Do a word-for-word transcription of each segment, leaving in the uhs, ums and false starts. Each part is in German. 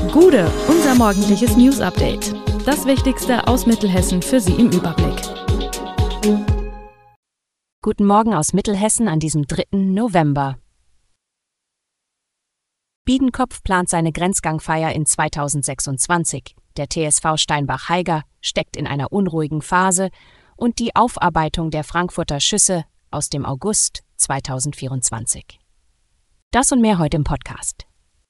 Gude, unser morgendliches News-Update. Das Wichtigste aus Mittelhessen für Sie im Überblick. Guten Morgen aus Mittelhessen an diesem dritten November. Biedenkopf plant seine Grenzgangfeier in zweitausendsechsundzwanzig. Der T S V Steinbach-Heiger steckt in einer unruhigen Phase und die Aufarbeitung der Frankfurter Schüsse aus dem August zweitausendvierundzwanzig. Das und mehr heute im Podcast.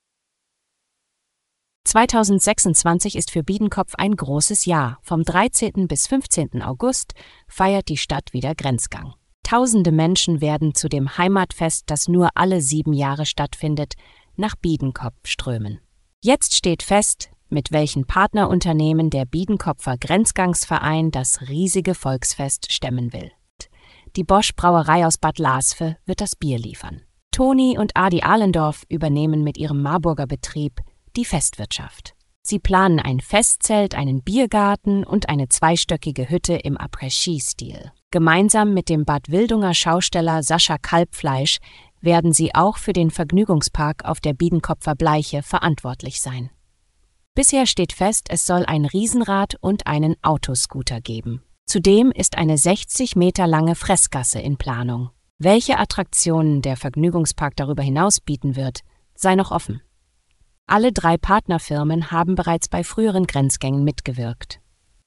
zweitausendsechsundzwanzig ist für Biedenkopf ein großes Jahr. Vom dreizehnten bis fünfzehnten August feiert die Stadt wieder Grenzgang. Tausende Menschen werden zu dem Heimatfest, das nur alle sieben Jahre stattfindet, nach Biedenkopf strömen. Jetzt steht fest, mit welchen Partnerunternehmen der Biedenkopfer Grenzgangsverein das riesige Volksfest stemmen will. Die Bosch Brauerei aus Bad Lasve wird das Bier liefern. Toni und Adi Ahlendorf übernehmen mit ihrem Marburger Betrieb die Festwirtschaft. Sie planen ein Festzelt, einen Biergarten und eine zweistöckige Hütte im Après-Ski-Stil. Gemeinsam mit dem Bad Wildunger Schausteller Sascha Kalbfleisch werden sie auch für den Vergnügungspark auf der Biedenkopfer Bleiche verantwortlich sein. Bisher steht fest, es soll ein Riesenrad und einen Autoscooter geben. Zudem ist eine sechzig Meter lange Fressgasse in Planung. Welche Attraktionen der Vergnügungspark darüber hinaus bieten wird, sei noch offen. Alle drei Partnerfirmen haben bereits bei früheren Grenzgängen mitgewirkt.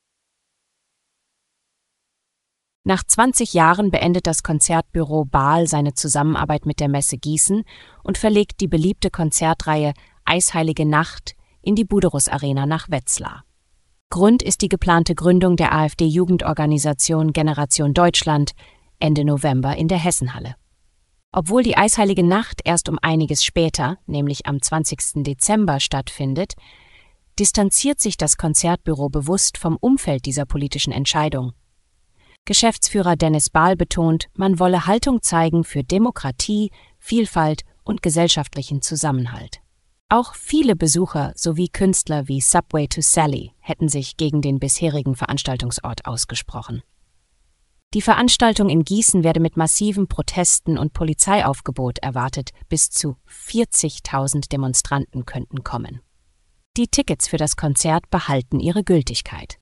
Nach zwanzig Jahren beendet das Konzertbüro Baal seine Zusammenarbeit mit der Messe Gießen und verlegt die beliebte Konzertreihe Eisheilige Nacht in die Buderus Arena nach Wetzlar. Grund ist die geplante Gründung der AfD-Jugendorganisation Generation Deutschland Ende November in der Hessenhalle. Obwohl die Eisheilige Nacht erst um einiges später, nämlich am zwanzigsten Dezember, stattfindet, distanziert sich das Konzertbüro bewusst vom Umfeld dieser politischen Entscheidung. Geschäftsführer Dennis Baal betont, man wolle Haltung zeigen für Demokratie, Vielfalt und gesellschaftlichen Zusammenhalt. Auch viele Besucher sowie Künstler wie Subway to Sally hätten sich gegen den bisherigen Veranstaltungsort ausgesprochen. Die Veranstaltung in Gießen werde mit massiven Protesten und Polizeiaufgebot erwartet, bis zu vierzigtausend Demonstranten könnten kommen. Die Tickets für das Konzert behalten ihre Gültigkeit.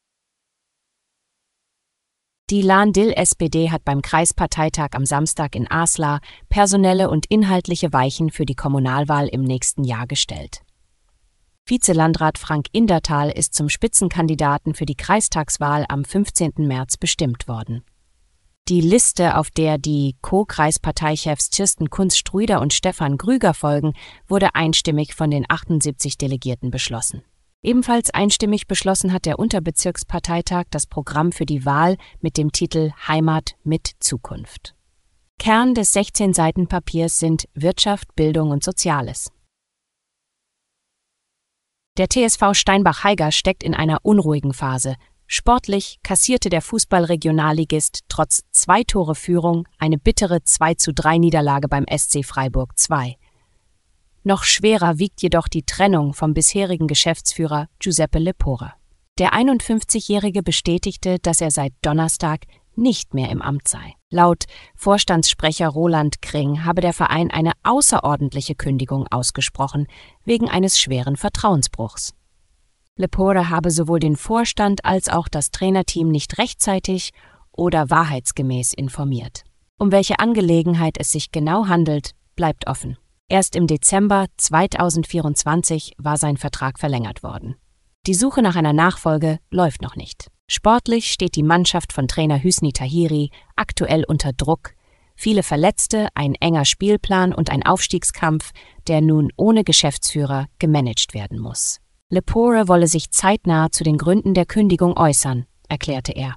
Die Lahn-Dill-S P D hat beim Kreisparteitag am Samstag in Aslar personelle und inhaltliche Weichen für die Kommunalwahl im nächsten Jahr gestellt. Vizelandrat Frank Indertal ist zum Spitzenkandidaten für die Kreistagswahl am fünfzehnten März bestimmt worden. Die Liste, auf der die Co-Kreisparteichefs Kirsten Kunz-Strüder und Stefan Grüger folgen, wurde einstimmig von den achtundsiebzig Delegierten beschlossen. Ebenfalls einstimmig beschlossen hat der Unterbezirksparteitag das Programm für die Wahl mit dem Titel Heimat mit Zukunft. Kern des sechzehn Seiten Papiers sind Wirtschaft, Bildung und Soziales. Der T S V Steinbach-Heiger steckt in einer unruhigen Phase. Sportlich kassierte der Fußball-Regionalligist trotz zwei Tore Führung eine bittere zwei zu drei Niederlage beim S C Freiburg zwei. Noch schwerer wiegt jedoch die Trennung vom bisherigen Geschäftsführer Giuseppe Lepore. Der einundfünfzigjährige bestätigte, dass er seit Donnerstag nicht mehr im Amt sei. Laut Vorstandssprecher Roland Kring habe der Verein eine außerordentliche Kündigung ausgesprochen, wegen eines schweren Vertrauensbruchs. Lepore habe sowohl den Vorstand als auch das Trainerteam nicht rechtzeitig oder wahrheitsgemäß informiert. Um welche Angelegenheit es sich genau handelt, bleibt offen. Erst im Dezember zweitausendvierundzwanzig war sein Vertrag verlängert worden. Die Suche nach einer Nachfolge läuft noch nicht. Sportlich steht die Mannschaft von Trainer Hüsni Tahiri aktuell unter Druck. Viele Verletzte, ein enger Spielplan und ein Aufstiegskampf, der nun ohne Geschäftsführer gemanagt werden muss. Lepore wolle sich zeitnah zu den Gründen der Kündigung äußern, erklärte er.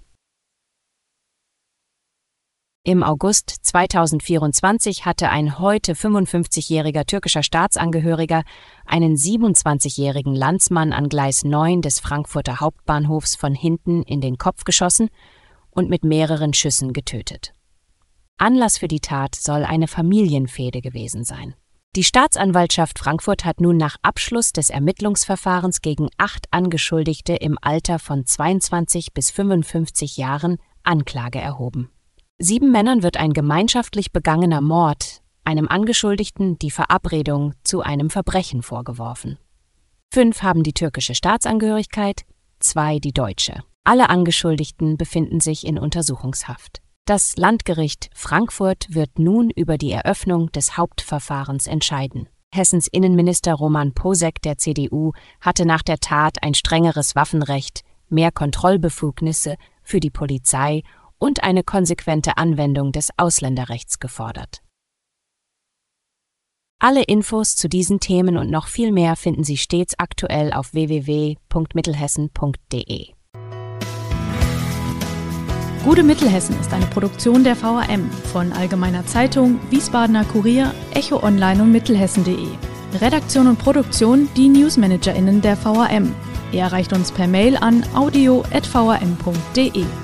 Im August zweitausendvierundzwanzig hatte ein heute fünfundfünfzigjähriger türkischer Staatsangehöriger einen siebenundzwanzigjährigen Landsmann an Gleis neun des Frankfurter Hauptbahnhofs von hinten in den Kopf geschossen und mit mehreren Schüssen getötet. Anlass für die Tat soll eine Familienfehde gewesen sein. Die Staatsanwaltschaft Frankfurt hat nun nach Abschluss des Ermittlungsverfahrens gegen acht Angeschuldigte im Alter von zweiundzwanzig bis fünfundfünfzig Jahren Anklage erhoben. Sieben Männern wird ein gemeinschaftlich begangener Mord, einem Angeschuldigten die Verabredung zu einem Verbrechen vorgeworfen. Fünf haben die türkische Staatsangehörigkeit, zwei die deutsche. Alle Angeschuldigten befinden sich in Untersuchungshaft. Das Landgericht Frankfurt wird nun über die Eröffnung des Hauptverfahrens entscheiden. Hessens Innenminister Roman Posek der C D U hatte nach der Tat ein strengeres Waffenrecht, mehr Kontrollbefugnisse für die Polizei und eine konsequente Anwendung des Ausländerrechts gefordert. Alle Infos zu diesen Themen und noch viel mehr finden Sie stets aktuell auf w w w punkt mittelhessen punkt d e. Gute Mittelhessen ist eine Produktion der V A M von Allgemeiner Zeitung, Wiesbadener Kurier, Echo Online und Mittelhessen punkt de. Redaktion und Produktion die NewsmanagerInnen der V A M. Ihr erreicht uns per Mail an audio at v a m punkt d e.